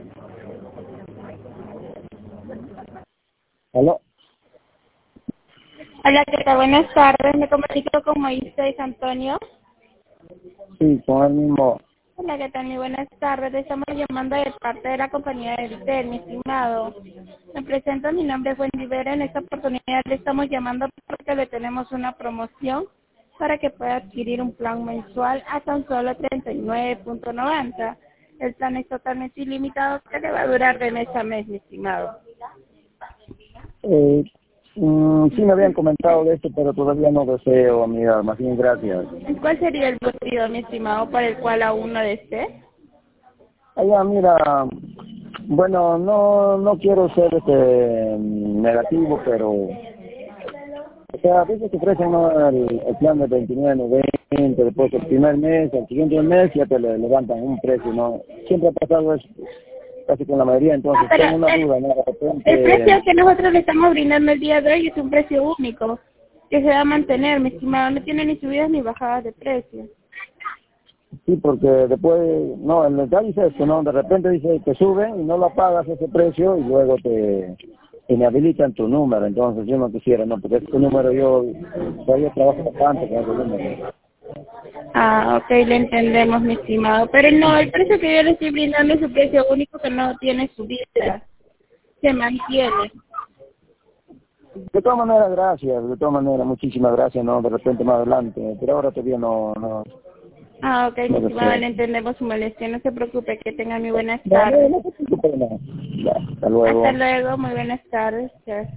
¿Aló? Hola, ¿qué tal? Buenas tardes. Me comunico con Moisés Antonio. Sí, con el mismo. Hola, ¿qué tal? Muy buenas tardes. Te estamos llamando de parte de la compañía de Vitel, mi estimado. Me presento, mi nombre es Wendy Vera. En esta oportunidad le estamos llamando porque le tenemos una promoción para que pueda adquirir un plan mensual a tan solo 39.90. El plan es totalmente ilimitado que le va a durar de mes a mes, mi estimado. Eh, sí me habían comentado de esto, pero todavía no deseo, amiga. Más bien, gracias. ¿Cuál sería el motivo, mi estimado, por el cual aún no desee? Allá, mira, bueno, no quiero ser negativo, pero, o sea, a veces te ofrecen, ¿no?, el plan de 29.90, después el primer mes, el siguiente mes ya te le levantan un precio, ¿no? Siempre ha pasado eso, casi con la mayoría, entonces Pero tengo una duda, ¿no? De el precio repente, que nosotros le estamos brindando el día de hoy es un precio único, que se va a mantener, mi estimado. No tiene ni subidas ni bajadas de precio. sí, porque después, no, el detalle es esto, ¿no? De repente dice que suben y no lo pagas ese precio y luego te inhabilitan tu número, entonces yo no quisiera, ¿no? Porque este número yo todavía trabajo bastante con ese número. Ah, ok, le entendemos, mi estimado. Pero no, el precio que yo le estoy brindando es un precio único que no tiene subidas, se mantiene. De todas maneras, gracias, de todas maneras, muchísimas gracias, ¿no? De repente más adelante, pero ahora todavía Ah, ok, mi no estimado, deseo. le entendemos su molestia. No se preocupe, que tenga muy buenas No, no, tardes. no te preocupes, no. Ya, hasta Hasta luego. luego, muy buenas tardes. Chao.